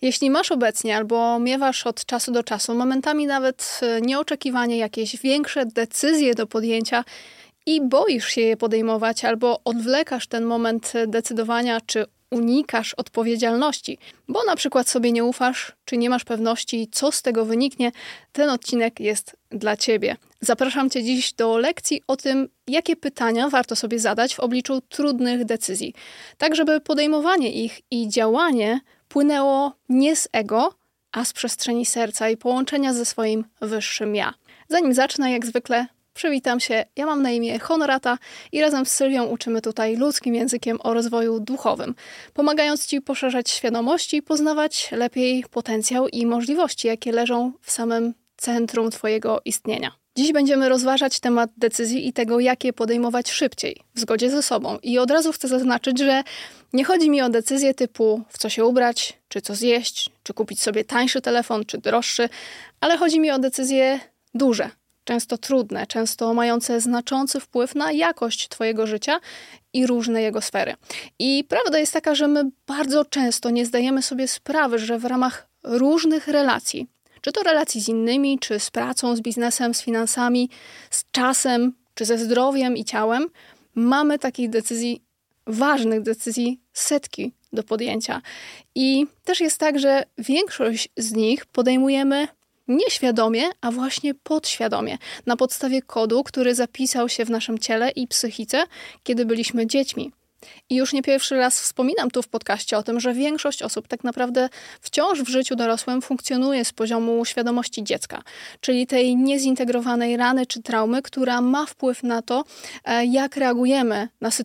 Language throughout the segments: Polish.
Jeśli masz obecnie albo miewasz od czasu do czasu momentami nawet nieoczekiwanie jakieś większe decyzje do podjęcia i boisz się je podejmować albo odwlekasz ten moment decydowania, czy unikasz odpowiedzialności, bo na przykład sobie nie ufasz, czy nie masz pewności, co z tego wyniknie, ten odcinek jest dla Ciebie. Zapraszam Cię dziś do lekcji o tym, jakie pytania warto sobie zadać w obliczu trudnych decyzji, tak żeby podejmowanie ich i działanie płynęło nie z ego, a z przestrzeni serca i połączenia ze swoim wyższym ja. Zanim zacznę, jak zwykle, przywitam się. Ja mam na imię Honorata i razem z Sylwią uczymy tutaj ludzkim językiem o rozwoju duchowym, pomagając Ci poszerzać świadomość i poznawać lepiej potencjał i możliwości, jakie leżą w samym centrum Twojego istnienia. Dziś będziemy rozważać temat decyzji i tego, jak je podejmować szybciej, w zgodzie ze sobą. I od razu chcę zaznaczyć, że nie chodzi mi o decyzje typu w co się ubrać, czy co zjeść, czy kupić sobie tańszy telefon, czy droższy, ale chodzi mi o decyzje duże, często trudne, często mające znaczący wpływ na jakość Twojego życia i różne jego sfery. I prawda jest taka, że my bardzo często nie zdajemy sobie sprawy, że w ramach różnych relacji, czy to relacji z innymi, czy z pracą, z biznesem, z finansami, z czasem, czy ze zdrowiem i ciałem, mamy takich decyzji, ważnych decyzji setki do podjęcia. I też jest tak, że większość z nich podejmujemy nieświadomie, a właśnie podświadomie, na podstawie kodu, który zapisał się w naszym ciele i psychice, kiedy byliśmy dziećmi. I już nie pierwszy raz wspominam tu w podcaście o tym, że większość osób tak naprawdę wciąż w życiu dorosłym funkcjonuje z poziomu świadomości dziecka, czyli tej niezintegrowanej rany czy traumy, która ma wpływ na to, jak reagujemy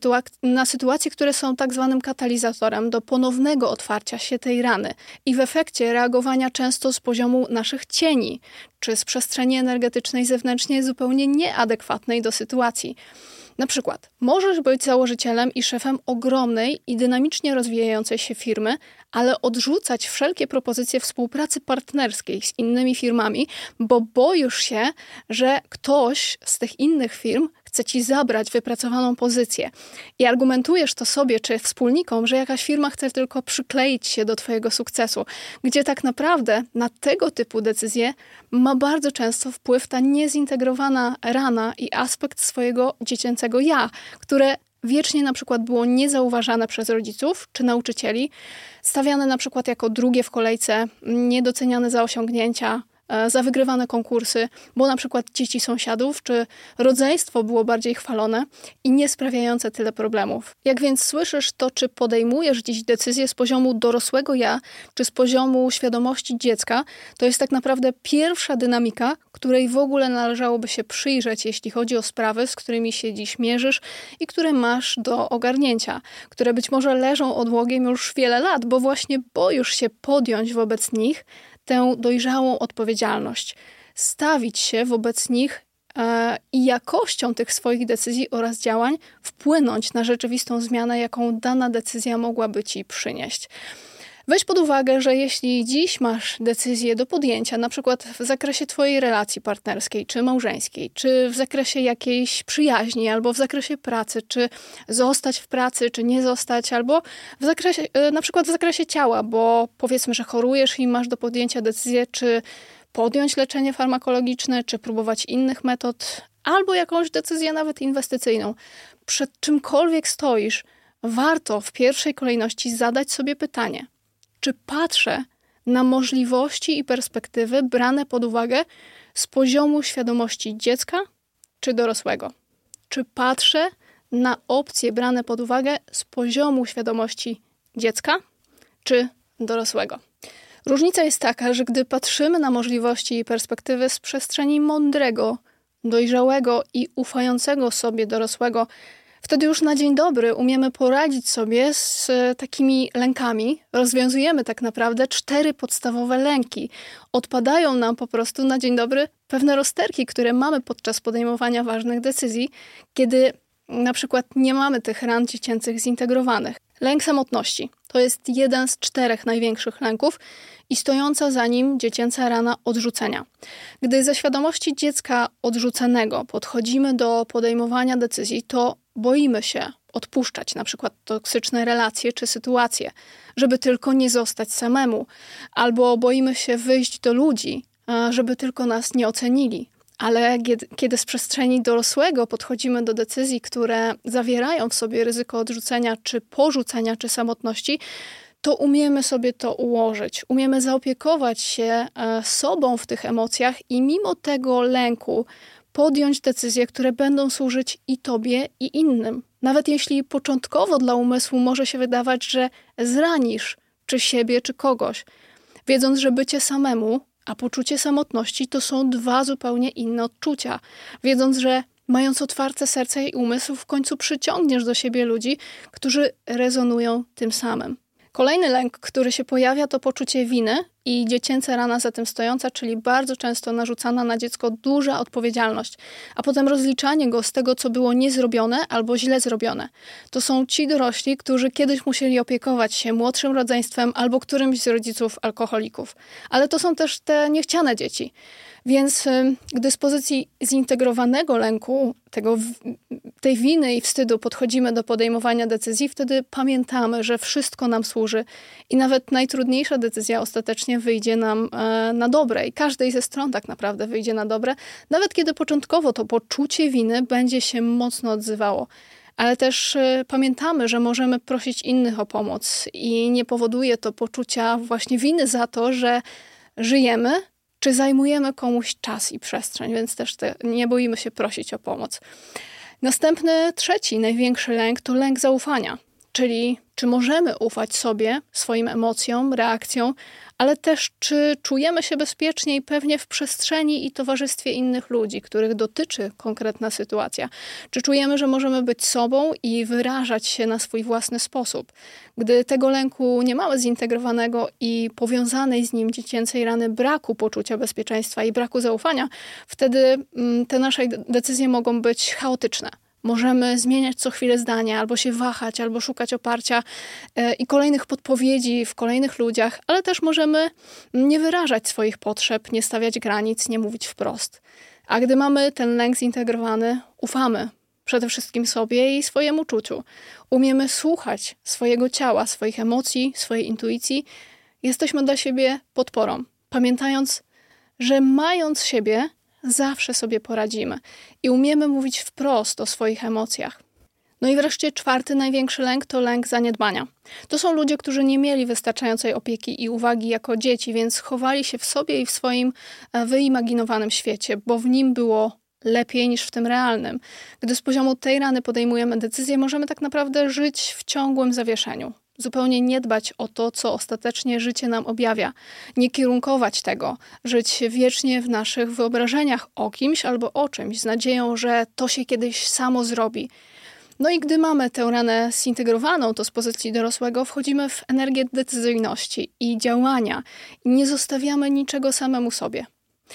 na sytuacje, które są tak zwanym katalizatorem do ponownego otwarcia się tej rany i w efekcie reagowania często z poziomu naszych cieni, czy z przestrzeni energetycznej zewnętrznie zupełnie nieadekwatnej do sytuacji. Na przykład, możesz być założycielem i szefem ogromnej i dynamicznie rozwijającej się firmy, ale odrzucać wszelkie propozycje współpracy partnerskiej z innymi firmami, bo boisz się, że ktoś z tych innych firm chce ci zabrać wypracowaną pozycję. I argumentujesz to sobie czy wspólnikom, że jakaś firma chce tylko przykleić się do twojego sukcesu, gdzie tak naprawdę na tego typu decyzje ma bardzo często wpływ ta niezintegrowana rana i aspekt swojego dziecięcego ja, które wiecznie na przykład było niezauważane przez rodziców czy nauczycieli, stawiane na przykład jako drugie w kolejce, niedoceniane za osiągnięcia, za wygrywane konkursy, bo na przykład dzieci sąsiadów czy rodzeństwo było bardziej chwalone i nie sprawiające tyle problemów. Jak więc słyszysz to, czy podejmujesz dziś decyzję z poziomu dorosłego ja, czy z poziomu świadomości dziecka, to jest tak naprawdę pierwsza dynamika, której w ogóle należałoby się przyjrzeć, jeśli chodzi o sprawy, z którymi się dziś mierzysz i które masz do ogarnięcia, które być może leżą odłogiem już wiele lat, bo właśnie boisz się podjąć wobec nich tę dojrzałą odpowiedzialność, stawić się wobec nich i jakością tych swoich decyzji oraz działań wpłynąć na rzeczywistą zmianę, jaką dana decyzja mogłaby ci przynieść. Weź pod uwagę, że jeśli dziś masz decyzję do podjęcia, na przykład w zakresie twojej relacji partnerskiej czy małżeńskiej, czy w zakresie jakiejś przyjaźni, albo w zakresie pracy, czy zostać w pracy, czy nie zostać, albo w zakresie, na przykład w zakresie ciała, bo powiedzmy, że chorujesz i masz do podjęcia decyzję, czy podjąć leczenie farmakologiczne, czy próbować innych metod, albo jakąś decyzję nawet inwestycyjną. Przed czymkolwiek stoisz, warto w pierwszej kolejności zadać sobie pytanie, czy patrzę na możliwości i perspektywy brane pod uwagę z poziomu świadomości dziecka czy dorosłego? Czy patrzę na opcje brane pod uwagę z poziomu świadomości dziecka czy dorosłego? Różnica jest taka, że gdy patrzymy na możliwości i perspektywy z przestrzeni mądrego, dojrzałego i ufającego sobie dorosłego, wtedy już na dzień dobry umiemy poradzić sobie z takimi lękami. Rozwiązujemy tak naprawdę 4 podstawowe lęki. Odpadają nam po prostu na dzień dobry pewne rozterki, które mamy podczas podejmowania ważnych decyzji, kiedy na przykład nie mamy tych ran dziecięcych zintegrowanych. Lęk samotności to jest jeden z 4 największych lęków i stojąca za nim dziecięca rana odrzucenia. Gdy ze świadomości dziecka odrzucanego podchodzimy do podejmowania decyzji, to boimy się odpuszczać na przykład toksyczne relacje czy sytuacje, żeby tylko nie zostać samemu, albo boimy się wyjść do ludzi, żeby tylko nas nie ocenili. Ale kiedy z przestrzeni dorosłego podchodzimy do decyzji, które zawierają w sobie ryzyko odrzucenia, czy porzucenia, czy samotności, to umiemy sobie to ułożyć. Umiemy zaopiekować się sobą w tych emocjach i mimo tego lęku podjąć decyzje, które będą służyć i tobie, i innym. Nawet jeśli początkowo dla umysłu może się wydawać, że zranisz czy siebie, czy kogoś, wiedząc, że bycie samemu, a poczucie samotności to są dwa zupełnie inne odczucia. Wiedząc, że mając otwarte serce i umysł, w końcu przyciągniesz do siebie ludzi, którzy rezonują tym samym. Kolejny lęk, który się pojawia, to poczucie winy i dziecięca rana za tym stojąca, czyli bardzo często narzucana na dziecko duża odpowiedzialność, a potem rozliczanie go z tego, co było niezrobione albo źle zrobione. To są ci dorośli, którzy kiedyś musieli opiekować się młodszym rodzeństwem albo którymś z rodziców alkoholików. Ale to są też te niechciane dzieci. Więc gdy z pozycji zintegrowanego lęku, tej winy i wstydu podchodzimy do podejmowania decyzji, wtedy pamiętamy, że wszystko nam służy i nawet najtrudniejsza decyzja ostatecznie wyjdzie nam na dobre i każdej ze stron tak naprawdę wyjdzie na dobre, nawet kiedy początkowo to poczucie winy będzie się mocno odzywało. Ale też pamiętamy, że możemy prosić innych o pomoc i nie powoduje to poczucia właśnie winy za to, że żyjemy, czy zajmujemy komuś czas i przestrzeń, więc też nie boimy się prosić o pomoc. Następny, trzeci, największy lęk to lęk zaufania, czyli czy możemy ufać sobie, swoim emocjom, reakcjom, ale też czy czujemy się bezpiecznie i pewnie w przestrzeni i towarzystwie innych ludzi, których dotyczy konkretna sytuacja. Czy czujemy, że możemy być sobą i wyrażać się na swój własny sposób. Gdy tego lęku nie mamy zintegrowanego i powiązanej z nim dziecięcej rany braku poczucia bezpieczeństwa i braku zaufania, wtedy te nasze decyzje mogą być chaotyczne. Możemy zmieniać co chwilę zdania, albo się wahać, albo szukać oparcia i kolejnych podpowiedzi w kolejnych ludziach, ale też możemy nie wyrażać swoich potrzeb, nie stawiać granic, nie mówić wprost. A gdy mamy ten lęk zintegrowany, ufamy przede wszystkim sobie i swojemu czuciu. Umiemy słuchać swojego ciała, swoich emocji, swojej intuicji. Jesteśmy dla siebie podporą, pamiętając, że mając siebie, zawsze sobie poradzimy i umiemy mówić wprost o swoich emocjach. No i wreszcie czwarty największy lęk to lęk zaniedbania. To są ludzie, którzy nie mieli wystarczającej opieki i uwagi jako dzieci, więc chowali się w sobie i w swoim wyimaginowanym świecie, bo w nim było lepiej niż w tym realnym. Gdy z poziomu tej rany podejmujemy decyzję, możemy tak naprawdę żyć w ciągłym zawieszeniu. Zupełnie nie dbać o to, co ostatecznie życie nam objawia. Nie kierunkować tego. Żyć wiecznie w naszych wyobrażeniach o kimś albo o czymś, z nadzieją, że to się kiedyś samo zrobi. No i gdy mamy tę ranę zintegrowaną, to z pozycji dorosłego wchodzimy w energię decyzyjności i działania i nie zostawiamy niczego samemu sobie.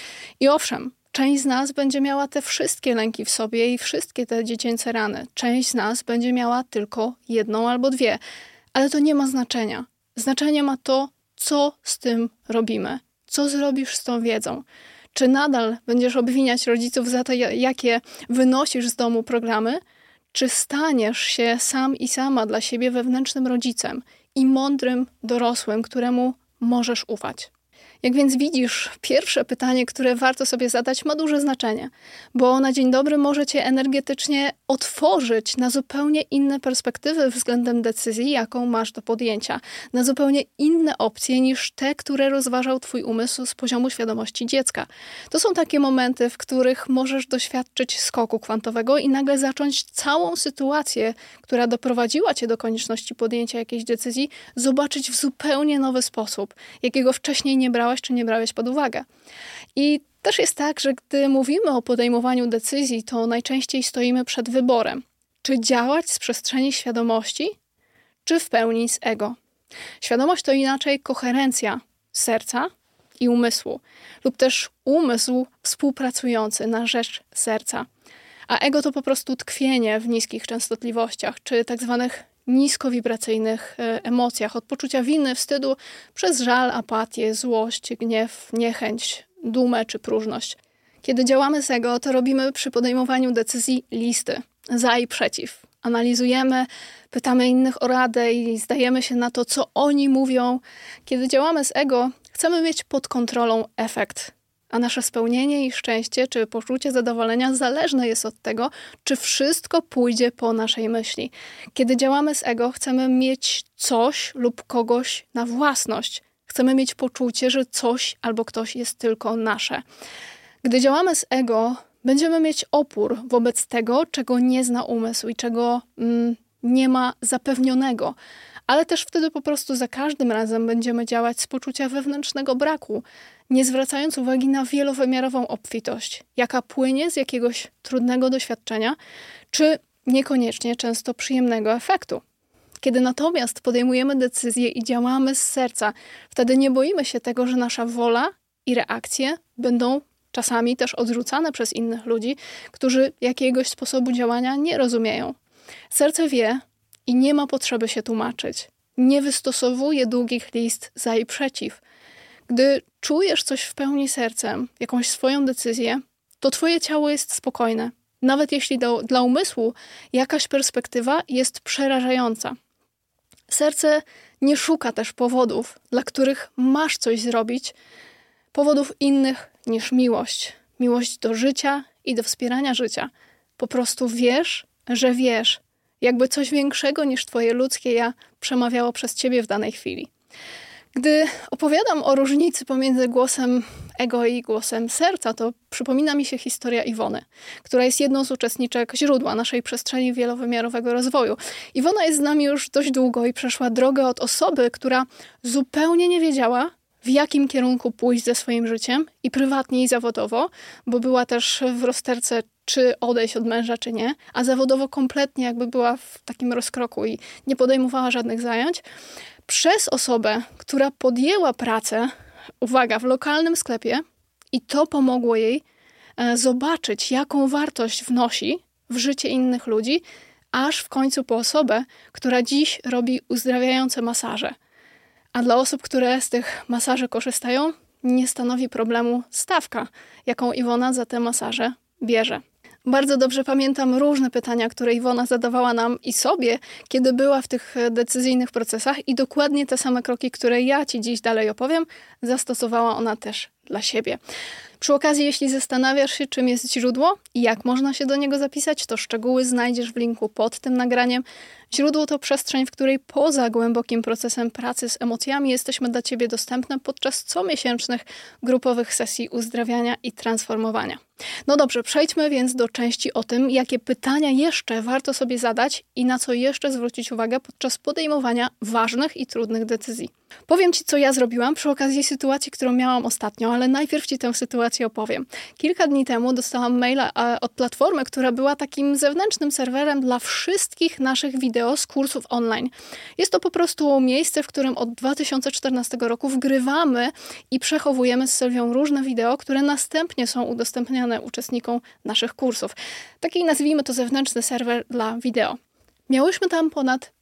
I owszem, część z nas będzie miała te wszystkie lęki w sobie i wszystkie te dziecięce rany. Część z nas będzie miała tylko jedną albo dwie. Ale to nie ma znaczenia. Znaczenie ma to, co z tym robimy. Co zrobisz z tą wiedzą? Czy nadal będziesz obwiniać rodziców za to, jakie wynosisz z domu programy? Czy staniesz się sam i sama dla siebie wewnętrznym rodzicem i mądrym dorosłym, któremu możesz ufać? Jak więc widzisz, pierwsze pytanie, które warto sobie zadać, ma duże znaczenie, bo na dzień dobry może cię energetycznie otworzyć na zupełnie inne perspektywy względem decyzji, jaką masz do podjęcia, na zupełnie inne opcje niż te, które rozważał twój umysł z poziomu świadomości dziecka. To są takie momenty, w których możesz doświadczyć skoku kwantowego i nagle zacząć całą sytuację, która doprowadziła cię do konieczności podjęcia jakiejś decyzji, zobaczyć w zupełnie nowy sposób, jakiego wcześniej nie brałeś czy nie brałeś pod uwagę. I też jest tak, że gdy mówimy o podejmowaniu decyzji, to najczęściej stoimy przed wyborem. Czy działać z przestrzeni świadomości, czy w pełni z ego. Świadomość to inaczej koherencja serca i umysłu, lub też umysł współpracujący na rzecz serca. A ego to po prostu tkwienie w niskich częstotliwościach, czy tak zwanych niskowibracyjnych emocjach, od poczucia winy, wstydu, przez żal, apatię, złość, gniew, niechęć, dumę czy próżność. Kiedy działamy z ego, to robimy przy podejmowaniu decyzji listy za i przeciw. analizujemy, pytamy innych o radę i zdajemy się na to, co oni mówią. Kiedy działamy z ego, chcemy mieć pod kontrolą efekt, a nasze spełnienie i szczęście czy poczucie zadowolenia zależne jest od tego, czy wszystko pójdzie po naszej myśli. Kiedy działamy z ego, chcemy mieć coś lub kogoś na własność. Chcemy mieć poczucie, że coś albo ktoś jest tylko nasze. Gdy działamy z ego, będziemy mieć opór wobec tego, czego nie zna umysł i czego nie ma zapewnionego. Ale też wtedy po prostu za każdym razem będziemy działać z poczucia wewnętrznego braku, nie zwracając uwagi na wielowymiarową obfitość, jaka płynie z jakiegoś trudnego doświadczenia, czy niekoniecznie często przyjemnego efektu. Kiedy natomiast podejmujemy decyzje i działamy z serca, wtedy nie boimy się tego, że nasza wola i reakcje będą czasami też odrzucane przez innych ludzi, którzy jakiegoś sposobu działania nie rozumieją. Serce wie i nie ma potrzeby się tłumaczyć. Nie wystosowuje długich list za i przeciw. Gdy czujesz coś w pełni sercem, jakąś swoją decyzję, to twoje ciało jest spokojne. Nawet jeśli dla umysłu jakaś perspektywa jest przerażająca. Serce nie szuka też powodów, dla których masz coś zrobić, powodów innych niż miłość. Miłość do życia i do wspierania życia. Po prostu wiesz, że wiesz, jakby coś większego niż twoje ludzkie ja przemawiało przez ciebie w danej chwili. Gdy opowiadam o różnicy pomiędzy głosem ego i głosem serca, to przypomina mi się historia Iwony, która jest jedną z uczestniczek źródła naszej przestrzeni wielowymiarowego rozwoju. Iwona jest z nami już dość długo i przeszła drogę od osoby, która zupełnie nie wiedziała, w jakim kierunku pójść ze swoim życiem i prywatnie i zawodowo, bo była też w rozterce, czy odejść od męża, czy nie, a zawodowo kompletnie jakby była w takim rozkroku i nie podejmowała żadnych zajęć, przez osobę, która podjęła pracę, uwaga, w lokalnym sklepie i to pomogło jej zobaczyć, jaką wartość wnosi w życie innych ludzi, aż w końcu po osobę, która dziś robi uzdrawiające masaże. A dla osób, które z tych masaży korzystają, nie stanowi problemu stawka, jaką Iwona za te masaże bierze. Bardzo dobrze pamiętam różne pytania, które Iwona zadawała nam i sobie, kiedy była w tych decyzyjnych procesach i dokładnie te same kroki, które ja ci dziś dalej opowiem, zastosowała ona też dla siebie. Przy okazji, jeśli zastanawiasz się, czym jest źródło i jak można się do niego zapisać, to szczegóły znajdziesz w linku pod tym nagraniem. Źródło to przestrzeń, w której poza głębokim procesem pracy z emocjami jesteśmy dla ciebie dostępne podczas comiesięcznych grupowych sesji uzdrawiania i transformowania. No dobrze, przejdźmy więc do części o tym, jakie pytania jeszcze warto sobie zadać i na co jeszcze zwrócić uwagę podczas podejmowania ważnych i trudnych decyzji. Powiem ci, co ja zrobiłam przy okazji sytuacji, którą miałam ostatnio, ale najpierw ci tę sytuację opowiem. Kilka dni temu dostałam maila od platformy, która była takim zewnętrznym serwerem dla wszystkich naszych wideo z kursów online. Jest to po prostu miejsce, w którym od 2014 roku wgrywamy i przechowujemy z Sylwią różne wideo, które następnie są udostępniane uczestnikom naszych kursów. Taki, nazwijmy to, zewnętrzny serwer dla wideo. Miałyśmy tam ponad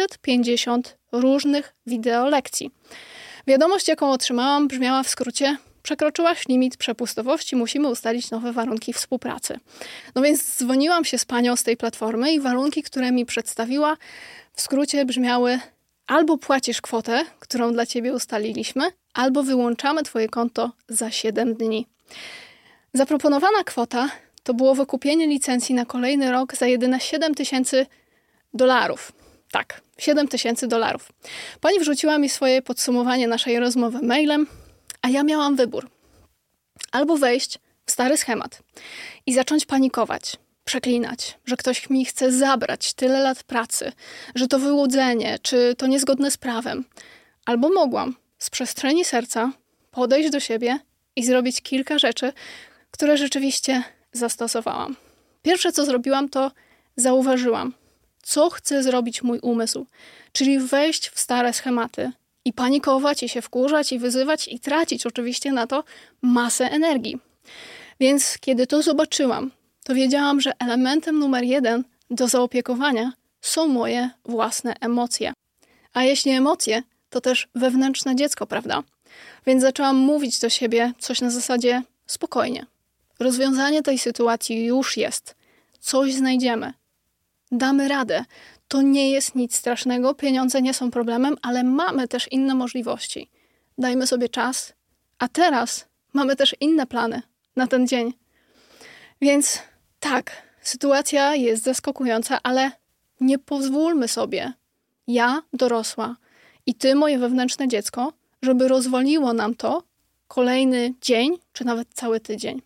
550 różnych wideo lekcji. Wiadomość, jaką otrzymałam, brzmiała w skrócie: przekroczyłaś limit przepustowości, musimy ustalić nowe warunki współpracy. No więc dzwoniłam się z panią z tej platformy i warunki, które mi przedstawiła, w skrócie brzmiały: albo płacisz kwotę, którą dla ciebie ustaliliśmy, albo wyłączamy twoje konto za 7 dni. Zaproponowana kwota to było wykupienie licencji na kolejny rok za jedyne $7,000. Tak, $7,000. Pani wrzuciła mi swoje podsumowanie naszej rozmowy mailem, a ja miałam wybór. Albo wejść w stary schemat i zacząć panikować, przeklinać, że ktoś mi chce zabrać tyle lat pracy, że to wyłudzenie, czy to niezgodne z prawem. Albo mogłam z przestrzeni serca podejść do siebie i zrobić kilka rzeczy, które rzeczywiście zastosowałam. Pierwsze, co zrobiłam, to zauważyłam, co chce zrobić mój umysł, czyli wejść w stare schematy i panikować, i się wkurzać, i wyzywać, i tracić oczywiście na to masę energii. Więc kiedy to zobaczyłam, to wiedziałam, że elementem numer 1 do zaopiekowania są moje własne emocje. A jeśli emocje, to też wewnętrzne dziecko, prawda? Więc zaczęłam mówić do siebie coś na zasadzie: spokojnie. Rozwiązanie tej sytuacji już jest. Coś znajdziemy. Damy radę. To nie jest nic strasznego, pieniądze nie są problemem, ale mamy też inne możliwości. Dajmy sobie czas, a teraz mamy też inne plany na ten dzień. Więc tak, sytuacja jest zaskakująca, ale nie pozwólmy sobie, ja, dorosła, i ty, moje wewnętrzne dziecko, żeby rozwaliło nam to kolejny dzień, czy nawet cały tydzień.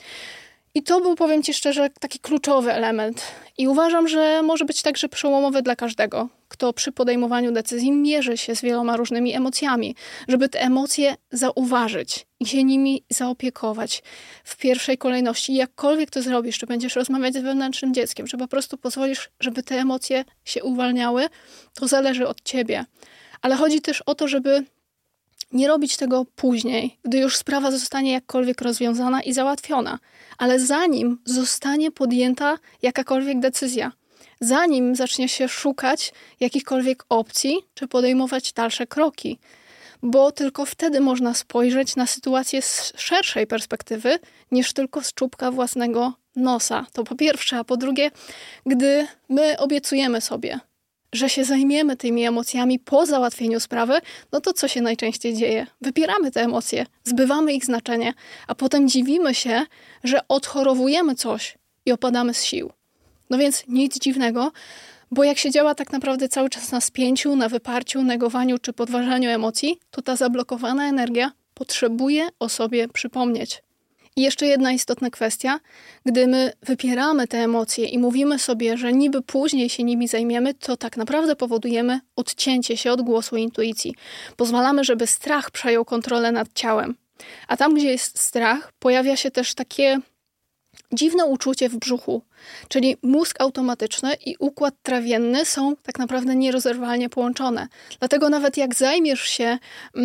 I to był, powiem ci szczerze, taki kluczowy element. I uważam, że może być także przełomowy dla każdego, kto przy podejmowaniu decyzji mierzy się z wieloma różnymi emocjami, żeby te emocje zauważyć i się nimi zaopiekować w pierwszej kolejności. Jakkolwiek to zrobisz, czy będziesz rozmawiać z wewnętrznym dzieckiem, czy po prostu pozwolisz, żeby te emocje się uwalniały, to zależy od ciebie. Ale chodzi też o to, żeby nie robić tego później, gdy już sprawa zostanie jakkolwiek rozwiązana i załatwiona. Ale zanim zostanie podjęta jakakolwiek decyzja, zanim zacznie się szukać jakichkolwiek opcji, czy podejmować dalsze kroki. Bo tylko wtedy można spojrzeć na sytuację z szerszej perspektywy, niż tylko z czubka własnego nosa. To po pierwsze, a po drugie, gdy my obiecujemy sobie, że się zajmiemy tymi emocjami po załatwieniu sprawy, no to co się najczęściej dzieje? Wypieramy te emocje, zbywamy ich znaczenie, a potem dziwimy się, że odchorowujemy coś i opadamy z sił. No więc nic dziwnego, bo jak się działa tak naprawdę cały czas na spięciu, na wyparciu, negowaniu czy podważaniu emocji, to ta zablokowana energia potrzebuje o sobie przypomnieć. I jeszcze jedna istotna kwestia. Gdy my wypieramy te emocje i mówimy sobie, że niby później się nimi zajmiemy, to tak naprawdę powodujemy odcięcie się od głosu intuicji. Pozwalamy, żeby strach przejął kontrolę nad ciałem. A tam, gdzie jest strach, pojawia się też takie dziwne uczucie w brzuchu. Czyli mózg automatyczny i układ trawienny są tak naprawdę nierozerwalnie połączone. Dlatego nawet jak zajmiesz się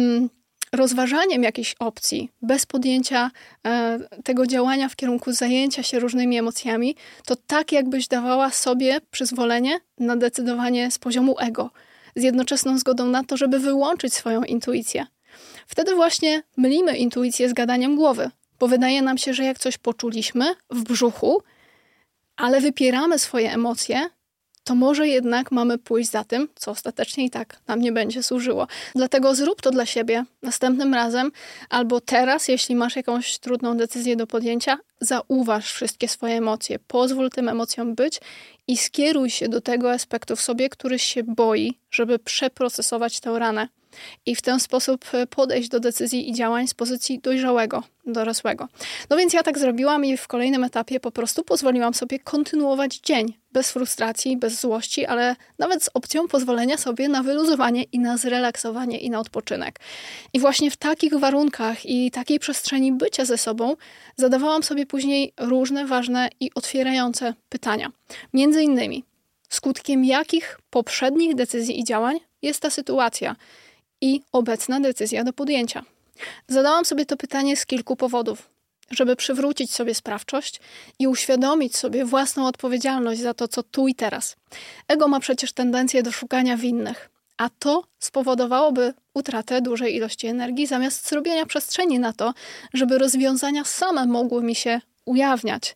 rozważaniem jakiejś opcji, bez podjęcia tego działania w kierunku zajęcia się różnymi emocjami, to tak jakbyś dawała sobie przyzwolenie na decydowanie z poziomu ego, z jednoczesną zgodą na to, żeby wyłączyć swoją intuicję. Wtedy właśnie mylimy intuicję z gadaniem głowy, bo wydaje nam się, że jak coś poczuliśmy w brzuchu, ale wypieramy swoje emocje, to może jednak mamy pójść za tym, co ostatecznie i tak nam nie będzie służyło. Dlatego zrób to dla siebie następnym razem albo teraz, jeśli masz jakąś trudną decyzję do podjęcia, zauważ wszystkie swoje emocje, pozwól tym emocjom być i skieruj się do tego aspektu w sobie, który się boi, żeby przeprocesować tę ranę. I w ten sposób podejść do decyzji i działań z pozycji dojrzałego, dorosłego. No więc ja tak zrobiłam i w kolejnym etapie po prostu pozwoliłam sobie kontynuować dzień. Bez frustracji, bez złości, ale nawet z opcją pozwolenia sobie na wyluzowanie i na zrelaksowanie i na odpoczynek. I właśnie w takich warunkach i takiej przestrzeni bycia ze sobą zadawałam sobie później różne ważne i otwierające pytania. Między innymi, skutkiem jakich poprzednich decyzji i działań jest ta sytuacja i obecna decyzja do podjęcia. Zadałam sobie to pytanie z kilku powodów. Żeby przywrócić sobie sprawczość i uświadomić sobie własną odpowiedzialność za to, co tu i teraz. Ego ma przecież tendencję do szukania winnych, a to spowodowałoby utratę dużej ilości energii, zamiast zrobienia przestrzeni na to, żeby rozwiązania same mogły mi się ujawniać.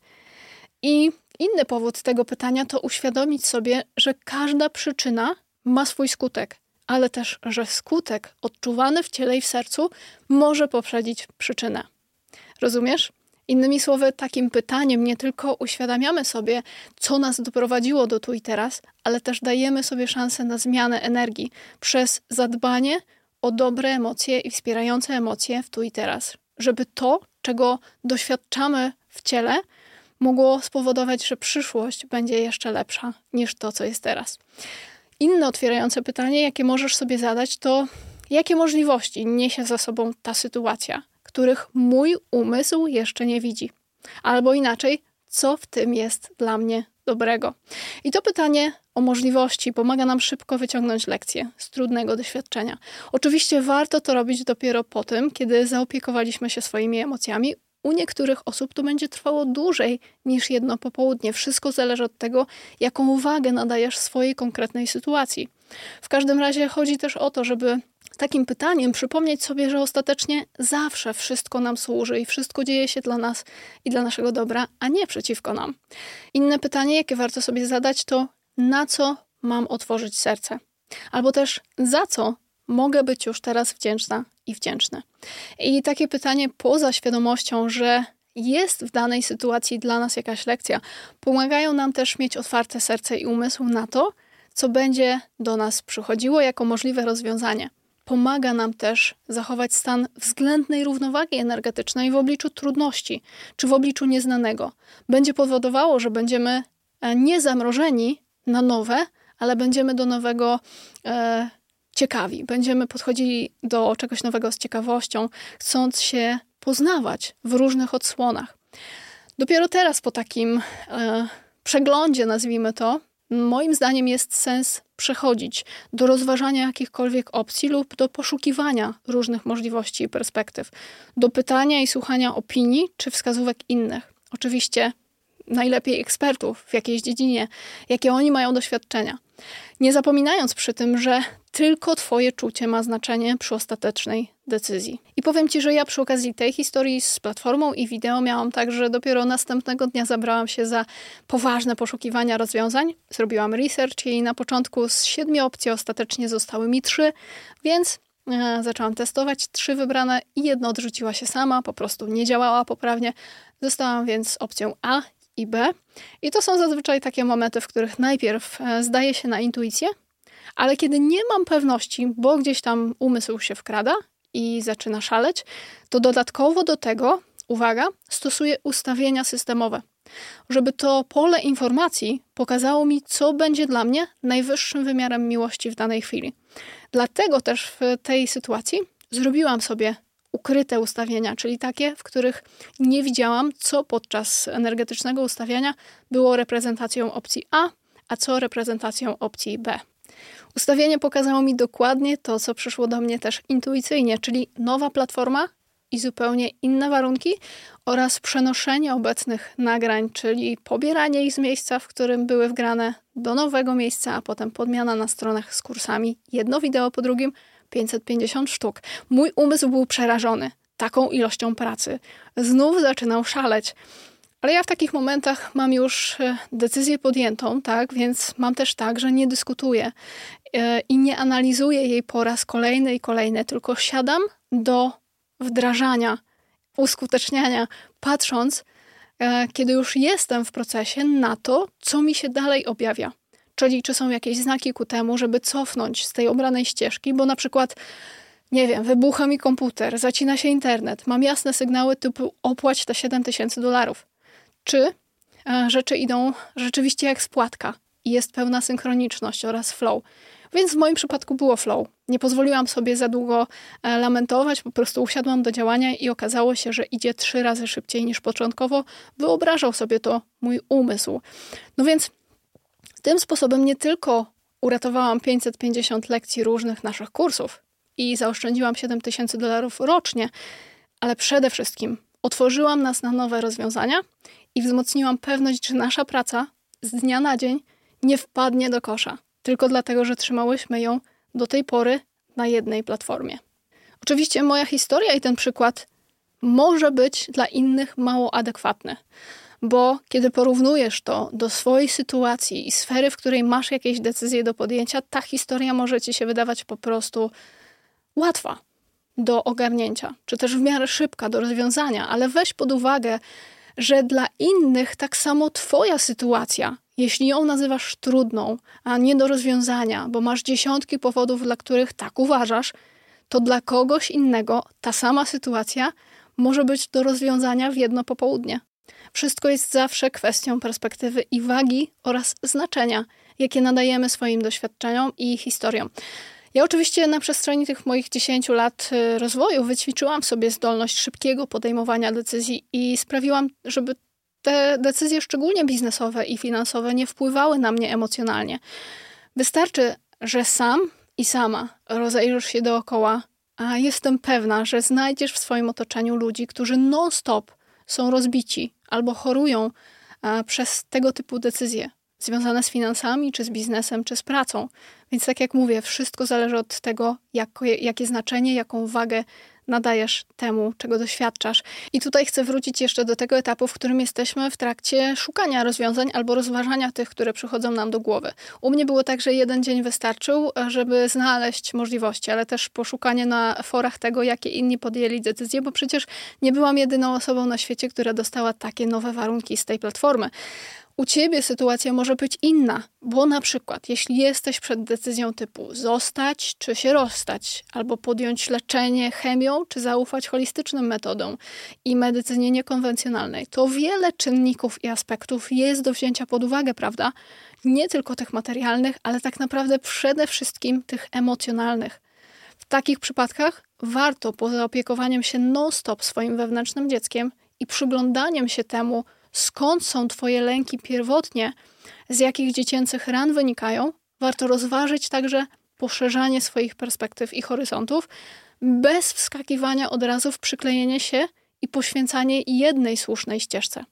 I inny powód tego pytania to uświadomić sobie, że każda przyczyna ma swój skutek, ale też, że skutek odczuwany w ciele i w sercu może poprzedzić przyczynę. Rozumiesz? Innymi słowy, takim pytaniem nie tylko uświadamiamy sobie, co nas doprowadziło do tu i teraz, ale też dajemy sobie szansę na zmianę energii przez zadbanie o dobre emocje i wspierające emocje w tu i teraz. Żeby to, czego doświadczamy w ciele, mogło spowodować, że przyszłość będzie jeszcze lepsza niż to, co jest teraz. Inne otwierające pytanie, jakie możesz sobie zadać, to jakie możliwości niesie za sobą ta sytuacja, których mój umysł jeszcze nie widzi. Albo inaczej, co w tym jest dla mnie dobrego. I to pytanie o możliwości pomaga nam szybko wyciągnąć lekcje z trudnego doświadczenia. Oczywiście warto to robić dopiero po tym, kiedy zaopiekowaliśmy się swoimi emocjami. U niektórych osób to będzie trwało dłużej niż jedno popołudnie. Wszystko zależy od tego, jaką wagę nadajesz swojej konkretnej sytuacji. W każdym razie chodzi też o to, żeby takim pytaniem przypomnieć sobie, że ostatecznie zawsze wszystko nam służy i wszystko dzieje się dla nas i dla naszego dobra, a nie przeciwko nam. Inne pytanie, jakie warto sobie zadać, to na co mam otworzyć serce. Albo też za co mogę być już teraz wdzięczna i wdzięczny. I takie pytanie poza świadomością, że jest w danej sytuacji dla nas jakaś lekcja, pomagają nam też mieć otwarte serce i umysł na to, co będzie do nas przychodziło jako możliwe rozwiązanie. Pomaga nam też zachować stan względnej równowagi energetycznej w obliczu trudności czy w obliczu nieznanego. Będzie powodowało, że będziemy nie zamrożeni na nowe, ale będziemy do nowego ciekawi. Będziemy podchodzili do czegoś nowego z ciekawością, chcąc się poznawać w różnych odsłonach. Dopiero teraz po takim przeglądzie, nazwijmy to, moim zdaniem jest sens przechodzić do rozważania jakichkolwiek opcji lub do poszukiwania różnych możliwości i perspektyw, do pytania i słuchania opinii czy wskazówek innych. Oczywiście najlepiej ekspertów w jakiejś dziedzinie, jakie oni mają doświadczenia. Nie zapominając przy tym, że tylko twoje czucie ma znaczenie przy ostatecznej decyzji. I powiem ci, że ja przy okazji tej historii z platformą i wideo miałam tak, że dopiero następnego dnia zabrałam się za poważne poszukiwania rozwiązań. Zrobiłam research i na początku z 7 opcji ostatecznie zostały mi 3, więc zaczęłam testować 3 wybrane i jedna odrzuciła się sama, po prostu nie działała poprawnie. Zostałam więc opcją A i B. I to są zazwyczaj takie momenty, w których najpierw zdaję się na intuicję, ale kiedy nie mam pewności, bo gdzieś tam umysł się wkrada i zaczyna szaleć, to dodatkowo do tego, uwaga, stosuję ustawienia systemowe, żeby to pole informacji pokazało mi, co będzie dla mnie najwyższym wymiarem miłości w danej chwili. Dlatego też w tej sytuacji zrobiłam sobie ukryte ustawienia, czyli takie, w których nie widziałam, co podczas energetycznego ustawiania było reprezentacją opcji a co reprezentacją opcji B. Ustawienie pokazało mi dokładnie to, co przyszło do mnie też intuicyjnie, czyli nowa platforma i zupełnie inne warunki oraz przenoszenie obecnych nagrań, czyli pobieranie ich z miejsca, w którym były wgrane, do nowego miejsca, a potem podmiana na stronach z kursami. Jedno wideo po drugim, 550 sztuk. Mój umysł był przerażony taką ilością pracy. Znów zaczynał szaleć. Ale ja w takich momentach mam już decyzję podjętą, tak? Więc mam też tak, że nie dyskutuję i nie analizuję jej po raz kolejny i kolejny, tylko siadam do wdrażania, uskuteczniania, patrząc, kiedy już jestem w procesie, na to, co mi się dalej objawia. Czyli czy są jakieś znaki ku temu, żeby cofnąć z tej obranej ścieżki, bo na przykład, nie wiem, wybucha mi komputer, zacina się internet, mam jasne sygnały typu opłać te $7,000. Czy rzeczy idą rzeczywiście jak spłatka i jest pełna synchroniczność oraz flow. Więc w moim przypadku było flow. Nie pozwoliłam sobie za długo lamentować, po prostu usiadłam do działania i okazało się, że idzie 3 razy szybciej niż początkowo wyobrażał sobie to mój umysł. No więc tym sposobem nie tylko uratowałam 550 lekcji różnych naszych kursów i zaoszczędziłam $7,000 rocznie, ale przede wszystkim otworzyłam nas na nowe rozwiązania i wzmocniłam pewność, że nasza praca z dnia na dzień nie wpadnie do kosza, tylko dlatego, że trzymałyśmy ją do tej pory na jednej platformie. Oczywiście moja historia i ten przykład może być dla innych mało adekwatny, bo kiedy porównujesz to do swojej sytuacji i sfery, w której masz jakieś decyzje do podjęcia, ta historia może ci się wydawać po prostu łatwa do ogarnięcia, czy też w miarę szybka do rozwiązania, ale weź pod uwagę, że dla innych tak samo twoja sytuacja, jeśli ją nazywasz trudną, a nie do rozwiązania, bo masz dziesiątki powodów, dla których tak uważasz, to dla kogoś innego ta sama sytuacja może być do rozwiązania w jedno popołudnie. Wszystko jest zawsze kwestią perspektywy i wagi oraz znaczenia, jakie nadajemy swoim doświadczeniom i historiom. Ja oczywiście na przestrzeni tych moich 10 lat rozwoju wyćwiczyłam sobie zdolność szybkiego podejmowania decyzji i sprawiłam, żeby te decyzje, szczególnie biznesowe i finansowe, nie wpływały na mnie emocjonalnie. Wystarczy, że sam i sama rozejrzysz się dookoła, a jestem pewna, że znajdziesz w swoim otoczeniu ludzi, którzy non-stop są rozbici albo chorują przez tego typu decyzje związane z finansami, czy z biznesem, czy z pracą. Więc tak jak mówię, wszystko zależy od tego, jakie znaczenie, jaką wagę nadajesz temu, czego doświadczasz. I tutaj chcę wrócić jeszcze do tego etapu, w którym jesteśmy w trakcie szukania rozwiązań albo rozważania tych, które przychodzą nam do głowy. U mnie było tak, że 1 dzień wystarczył, żeby znaleźć możliwości, ale też poszukanie na forach tego, jakie inni podjęli decyzje, bo przecież nie byłam jedyną osobą na świecie, która dostała takie nowe warunki z tej platformy. U ciebie sytuacja może być inna, bo na przykład jeśli jesteś przed decyzją typu zostać czy się rozstać, albo podjąć leczenie chemią, czy zaufać holistycznym metodom i medycynie niekonwencjonalnej, to wiele czynników i aspektów jest do wzięcia pod uwagę, prawda? Nie tylko tych materialnych, ale tak naprawdę przede wszystkim tych emocjonalnych. W takich przypadkach warto poza opiekowaniem się non-stop swoim wewnętrznym dzieckiem i przyglądaniem się temu, skąd są twoje lęki pierwotnie, z jakich dziecięcych ran wynikają, warto rozważyć także poszerzanie swoich perspektyw i horyzontów, bez wskakiwania od razu w przyklejenie się i poświęcanie jednej słusznej ścieżce.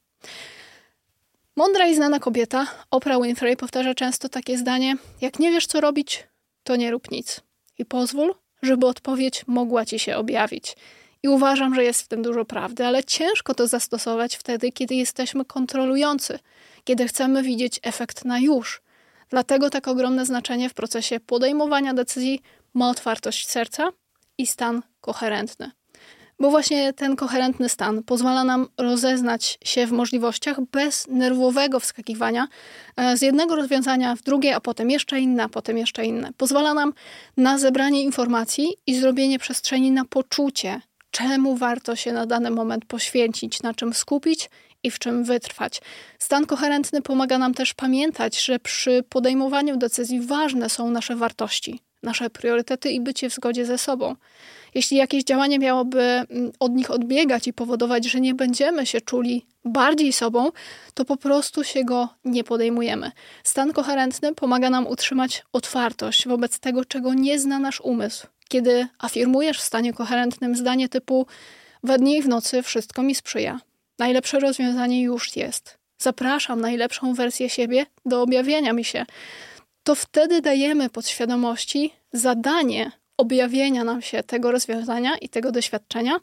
Mądra i znana kobieta, Oprah Winfrey, powtarza często takie zdanie: jak nie wiesz, co robić, to nie rób nic. I pozwól, żeby odpowiedź mogła ci się objawić. I uważam, że jest w tym dużo prawdy, ale ciężko to zastosować wtedy, kiedy jesteśmy kontrolujący, kiedy chcemy widzieć efekt na już. Dlatego tak ogromne znaczenie w procesie podejmowania decyzji ma otwartość serca i stan koherentny. Bo właśnie ten koherentny stan pozwala nam rozeznać się w możliwościach bez nerwowego wskakiwania z jednego rozwiązania w drugie, a potem jeszcze inne, a potem jeszcze inne. Pozwala nam na zebranie informacji i zrobienie przestrzeni na poczucie, czemu warto się na dany moment poświęcić, na czym skupić i w czym wytrwać. Stan koherentny pomaga nam też pamiętać, że przy podejmowaniu decyzji ważne są nasze wartości, nasze priorytety i bycie w zgodzie ze sobą. Jeśli jakieś działanie miałoby od nich odbiegać i powodować, że nie będziemy się czuli bardziej sobą, to po prostu się go nie podejmujemy. Stan koherentny pomaga nam utrzymać otwartość wobec tego, czego nie zna nasz umysł. Kiedy afirmujesz w stanie koherentnym zdanie typu we dnie i w nocy wszystko mi sprzyja, najlepsze rozwiązanie już jest, zapraszam najlepszą wersję siebie do objawienia mi się, to wtedy dajemy podświadomości zadanie objawienia nam się tego rozwiązania i tego doświadczenia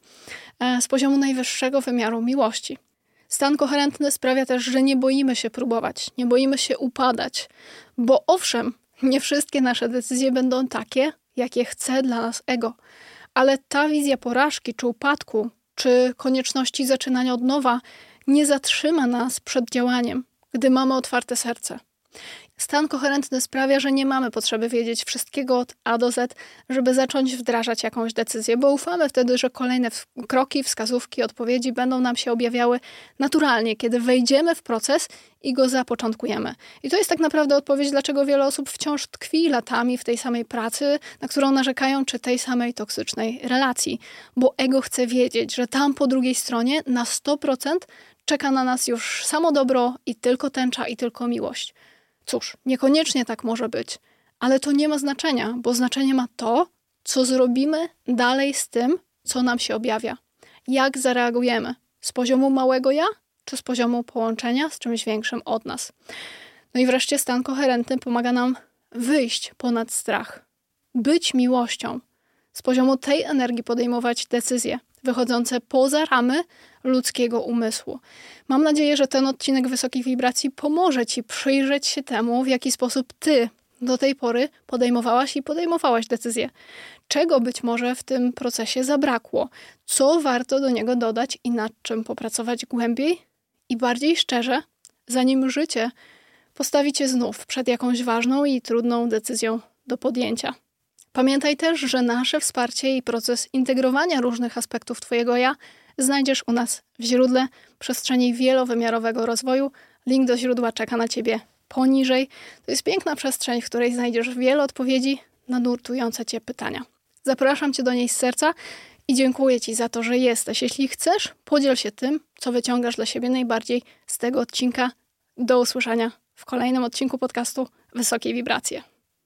z poziomu najwyższego wymiaru miłości. Stan koherentny sprawia też, że nie boimy się próbować, nie boimy się upadać, bo owszem, nie wszystkie nasze decyzje będą takie, jakie chce dla nas ego, ale ta wizja porażki czy upadku, czy konieczności zaczynania od nowa nie zatrzyma nas przed działaniem, gdy mamy otwarte serce. Stan koherentny sprawia, że nie mamy potrzeby wiedzieć wszystkiego od A do Z, żeby zacząć wdrażać jakąś decyzję, bo ufamy wtedy, że kolejne kroki, wskazówki, odpowiedzi będą nam się objawiały naturalnie, kiedy wejdziemy w proces i go zapoczątkujemy. I to jest tak naprawdę odpowiedź, dlaczego wiele osób wciąż tkwi latami w tej samej pracy, na którą narzekają, czy tej samej toksycznej relacji. Bo ego chce wiedzieć, że tam po drugiej stronie na 100% czeka na nas już samo dobro i tylko tęcza i tylko miłość. Cóż, niekoniecznie tak może być, ale to nie ma znaczenia, bo znaczenie ma to, co zrobimy dalej z tym, co nam się objawia. Jak zareagujemy? Z poziomu małego ja, czy z poziomu połączenia z czymś większym od nas? No i wreszcie stan koherentny pomaga nam wyjść ponad strach. Być miłością. Z poziomu tej energii podejmować decyzje wychodzące poza ramy ludzkiego umysłu. Mam nadzieję, że ten odcinek Wysokich Wibracji pomoże ci przyjrzeć się temu, w jaki sposób ty do tej pory podejmowałaś i podejmowałaś decyzje. Czego być może w tym procesie zabrakło? Co warto do niego dodać i nad czym popracować głębiej i bardziej szczerze, zanim życie postawi cię znów przed jakąś ważną i trudną decyzją do podjęcia. Pamiętaj też, że nasze wsparcie i proces integrowania różnych aspektów twojego ja znajdziesz u nas w źródle przestrzeni wielowymiarowego rozwoju. Link do źródła czeka na ciebie poniżej. To jest piękna przestrzeń, w której znajdziesz wiele odpowiedzi na nurtujące cię pytania. Zapraszam cię do niej z serca i dziękuję ci za to, że jesteś. Jeśli chcesz, podziel się tym, co wyciągasz dla siebie najbardziej z tego odcinka. Do usłyszenia w kolejnym odcinku podcastu Wysokie Wibracje.